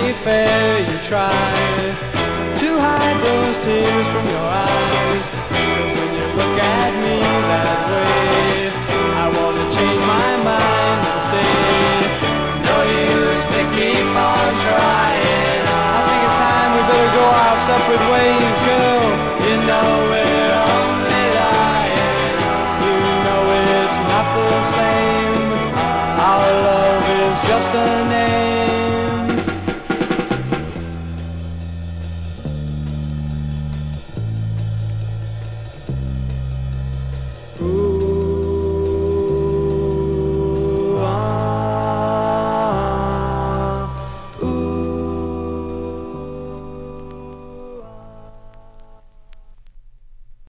be fair, you try to hide those tears from your eyes. 'Cause when you look at me that way, I want to change my mind and stay. No use to keep on trying. I think it's time we better go our separate ways.